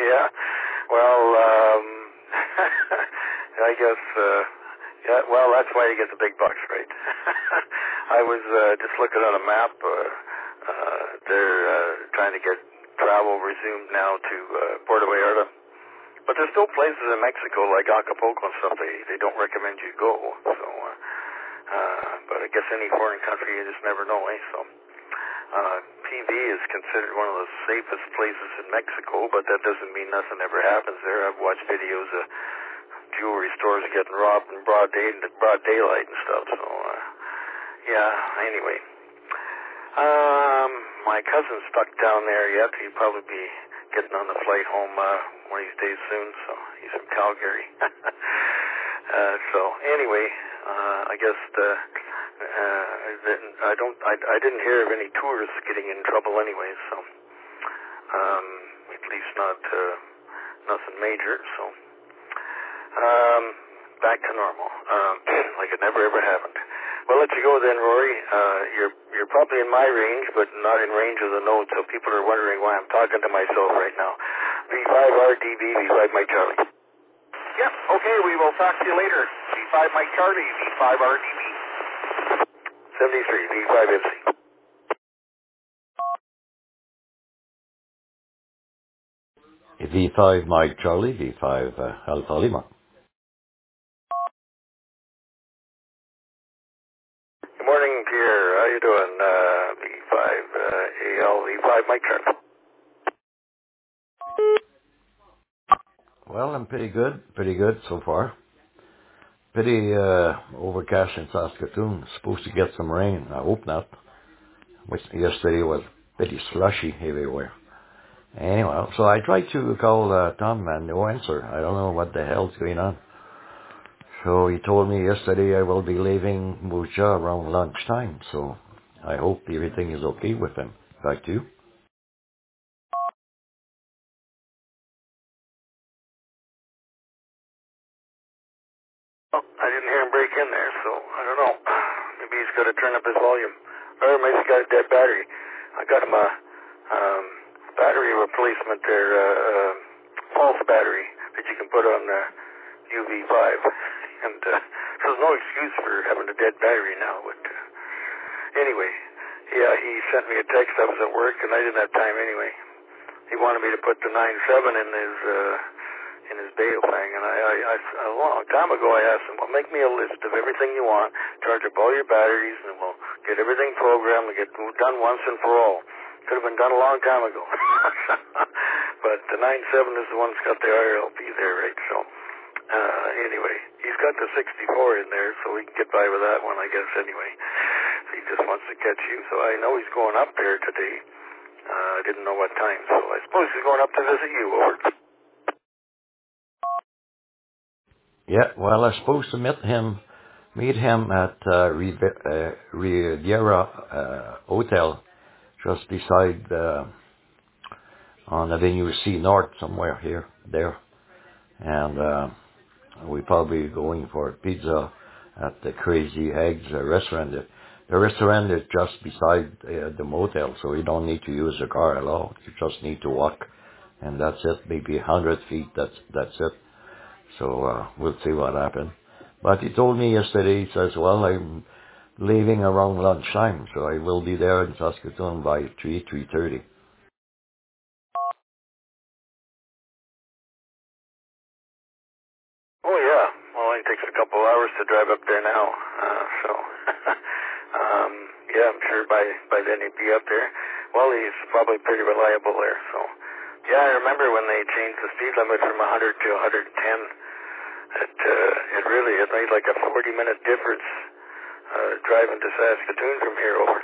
Yeah. Well, I guess, yeah, well, that's why you get the big bucks, right? I was just looking at a map. They're trying to get travel resumed now to Puerto Vallarta. But there's still places in Mexico, like Acapulco and stuff, they don't recommend you go. So, but I guess any foreign country, you just never know, eh? So, PV is considered one of the safest places in Mexico, but that doesn't mean nothing ever happens there. I've watched videos of jewelry stores getting robbed in broad daylight and stuff. So, yeah. Anyway, my cousin's stuck down there yet. He'll probably be getting on the flight home one of these days soon. So he's from Calgary. So anyway, I guess I didn't hear of any tourists getting in trouble anyway. So at least not nothing major. So back to normal, like it never ever happened. Well, let you go then, Rory. You're probably in my range, but not in range of the notes, so people are wondering why I'm talking to myself right now. V5RDB, V5 Mike Charlie. Yep, okay, we will talk to you later. V5 Mike Charlie, V5RDB. 73, V5MC. V5 Mike Charlie, V5 Alpha Lima. Good morning, Pierre. How you doing? V5 AL, V5 Mike Charlie. Well, I'm pretty good so far. Pretty overcast in Saskatoon. Supposed to get some rain. I hope not. Yesterday was pretty slushy everywhere. Anyway, so I tried to call Tom and no answer. I don't know what the hell's going on. So he told me yesterday I will be leaving Moose Jaw around lunchtime. So I hope everything is okay with him. Back to you. Oh, I didn't hear him break in there, so I don't know. Maybe he's got to turn up his volume. Or maybe he's got a dead battery. I got him a battery replacement there, false battery that you can put on the UV5. And so there's no excuse for having a dead battery now. But anyway, yeah, he sent me a text. I was at work, and I didn't have time anyway. He wanted me to put the 9.7 in his bale thing, and I a long time ago I asked him, well, make me a list of everything you want, charge up all your batteries, and we'll get everything programmed and get done once and for all. Could have been done a long time ago. But the 9.7 is the one that's got the RLP there, right? So anyway, he's got the 64 in there, so we can get by with that one, I guess, anyway. He just wants to catch you, so I know he's going up there today. I didn't know what time, so I suppose he's going up to visit you, over. Yeah, well, I'm supposed to meet him at Riviera Hotel, just beside on Avenue C North, somewhere there. And we're probably going for pizza at the Crazy Eggs restaurant. The restaurant is just beside the motel, so you don't need to use a car at all. You just need to walk, and that's it. Maybe 100 feet, that's it. So we'll see what happens. But he told me yesterday, he says, well, I'm leaving around lunchtime, so I will be there in Saskatoon by 3:30. Oh, yeah. Well, it takes a couple hours to drive up there now. So, yeah, I'm sure by then he'd be up there. Well, he's probably pretty reliable there. So, yeah, I remember when they changed the speed limit from 100 to 110. It made like a 40-minute difference driving to Saskatoon from here over.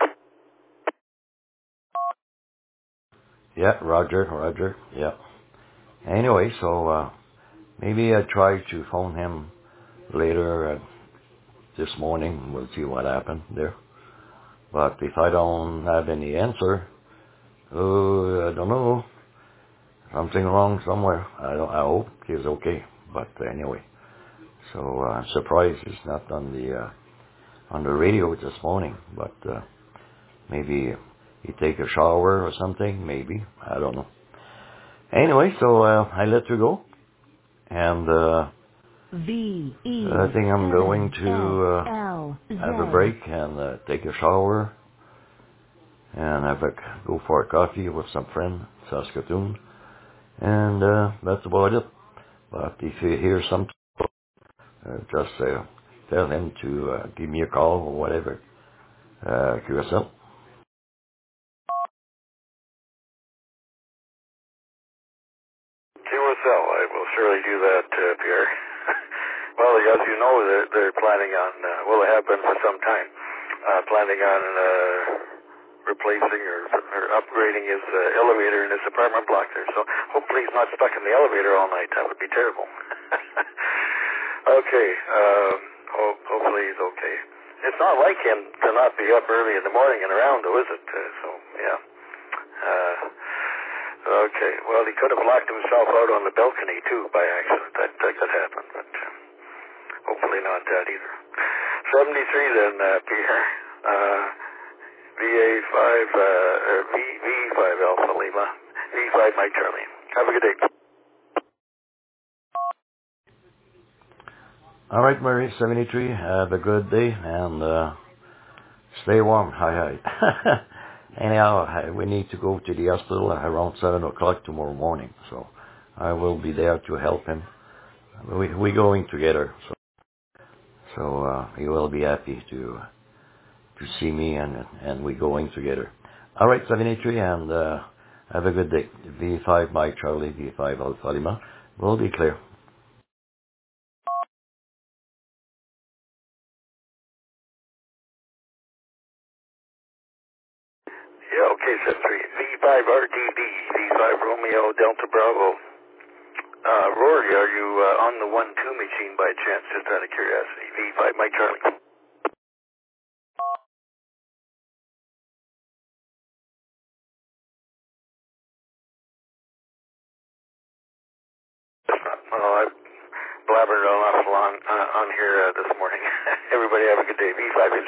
Yeah, Roger, yeah. Anyway, so maybe I try to phone him later this morning. We'll see what happened there. But if I don't have any answer, I don't know. Something wrong somewhere. I hope he's okay. But anyway, so I'm surprised he's not on the radio this morning. But maybe he take a shower or something. Maybe, I don't know. Anyway, so I let you go. And I think I'm going to have a break and take a shower and go for a coffee with some friend, Saskatoon. And that's about it. But if you hear something, just tell him to give me a call or whatever. Curacao. QSL, I will surely do that, Pierre. Well, as you know, they're planning on, they have been for some time, planning on replacing or upgrading his elevator in his apartment block there. So hopefully he's not stuck in the elevator all night. That would be terrible. Okay, hopefully he's okay. It's not like him to not be up early in the morning and around, though, is it? So, yeah. Okay, well, he could have locked himself out on the balcony, too, by accident. That could happen, but hopefully not that either. 73 then, Pierre. V5 Alpha Lima. V5 Mike Charlie. Have a good day. All right, Murray, 73. Have a good day and stay warm. Hi. Anyhow, we need to go to the hospital around 7 o'clock tomorrow morning, so I will be there to help him. We're going together, so he will be happy to see me, and we're going together. All right, 73, and have a good day. V5 Mike Charlie, V5 Alpha Lima will be clear. Yeah, okay, 73. V5 RDB, V5 Romeo Delta Bravo. Rory, are you on the 1-2 machine by chance, just out of curiosity? V5 Mike Charlie. Well, I blabbered an awful lot on here this morning. Everybody have a good day. V5 MC.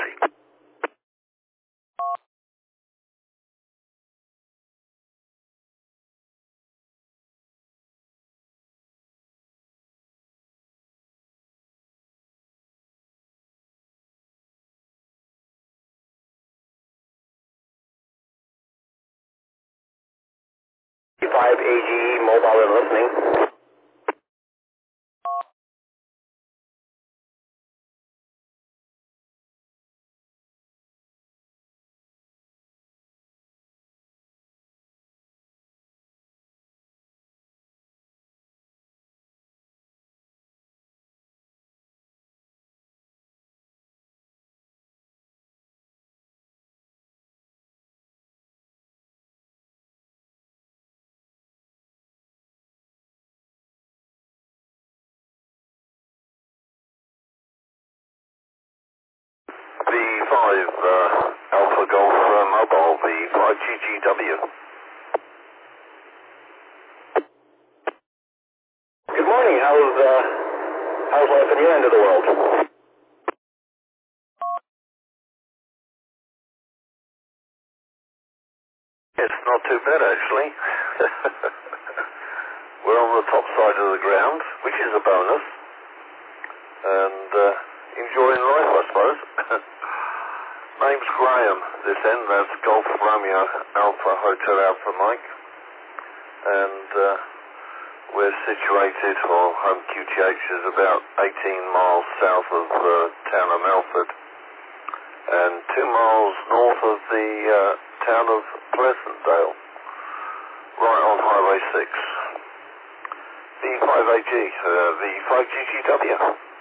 V5 AGE, mobile and listening. V5 Alpha Golf Mobile, V5 GGW. Good morning. How's life in your end of the world? It's not too bad, actually. We're on the top side of the ground, which is a bonus, and enjoying life, I suppose. Name's Graham. This end, that's Golf Romeo Alpha Hotel Alpha Mike, and we're situated, or home QTH is about 18 miles south of the town of Melford, and 2 miles north of the town of Pleasantdale, right on Highway 6. V5AG, V5GGW.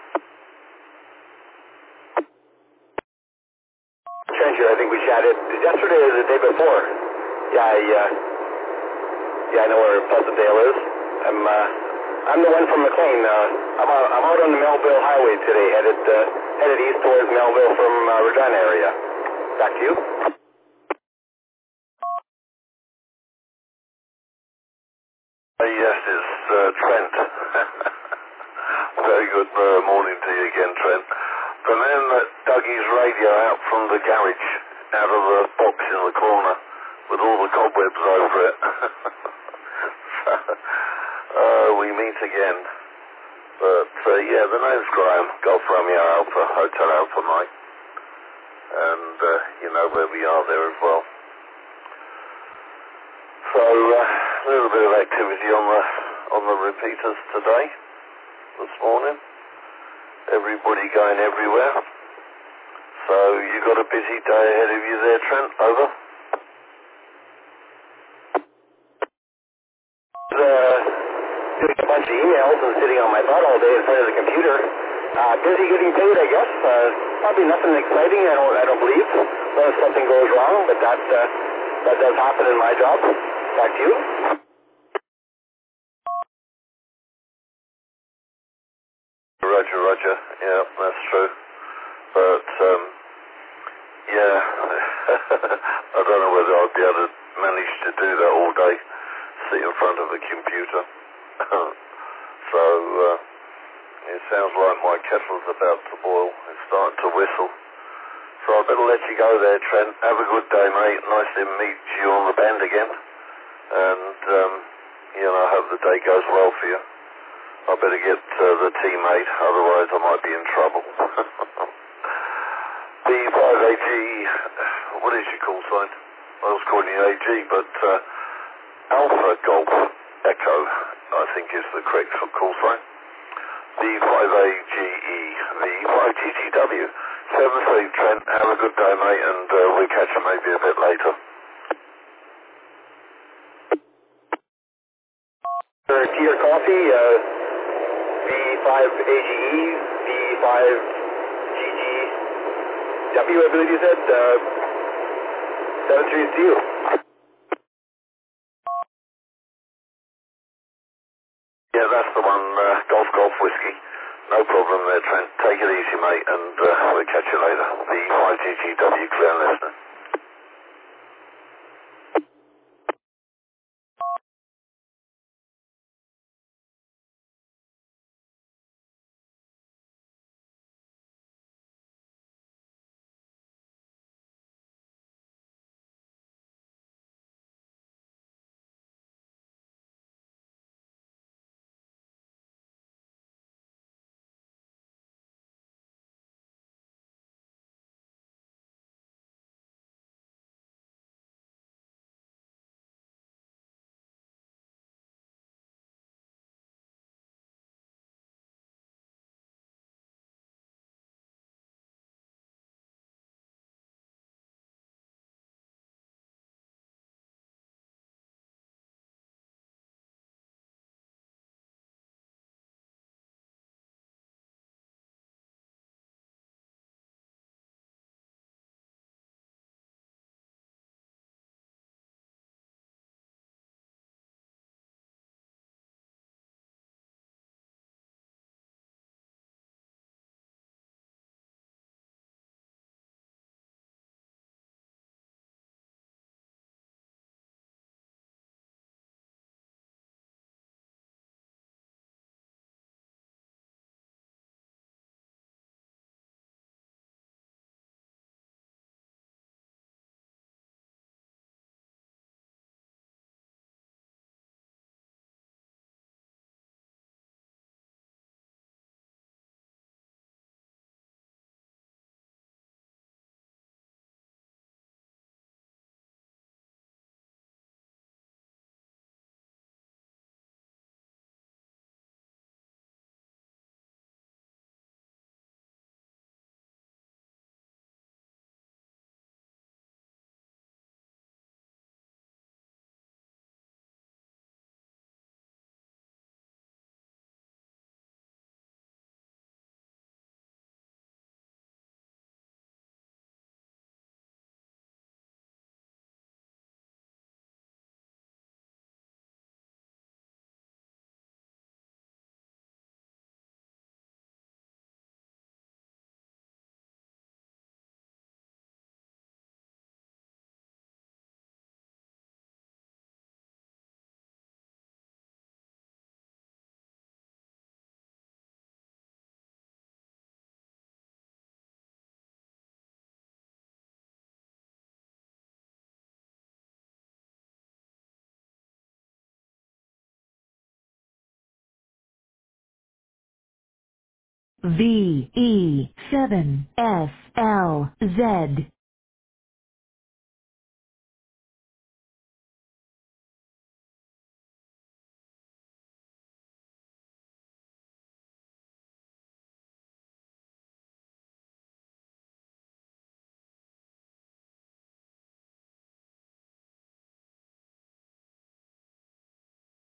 Stranger, I think we chatted yesterday or the day before. Yeah, I know where Pleasantdale is. I'm the one from McLean. I'm out on the Melville Highway today, headed east towards Melville from Regina area. Back to you. Yes, it's Trent. Very good morning to you again, Trent. The man that dug his radio out from the garage, out of the box in the corner, with all the cobwebs over it. So, We meet again. But, yeah, the name's Graham. Golf Romeo Alpha, Hotel Alpha Mike. And, you know where we are there as well. So, a little bit of activity on the repeaters today, this morning. Everybody going everywhere. So, you got a busy day ahead of you there, Trent? Over. Doing a bunch of emails and sitting on my butt all day in front of the computer. Busy getting paid, I guess. Probably nothing exciting, I don't believe, unless something goes wrong, but that does happen in my job. Back to you. Roger. Yeah, that's true. But, yeah, I don't know whether I'll be able to manage to do that all day, sit in front of a computer. So, it sounds like my kettle's about to boil. It's starting to whistle. So I better let you go there, Trent. Have a good day, mate. Nice to meet you on the band again. And, you know, I hope the day goes well for you. I better get the teammate, otherwise I might be in trouble. The 5AG, what is your call sign? I was calling you AG, but Alpha Golf Echo, I think is the correct call sign. The 5AGE, the 5GGW, 7-3 Trent, have a good day, mate, and we'll catch you maybe a bit later. Tea or coffee, V5AGE, V5GGW, I believe you said, 7-3 is to you. Yeah, that's the one, Golf Whiskey. No problem there, Trent. Take it easy, mate, and we'll catch you later. The 5GGW, clear and listening. VE7SLZ.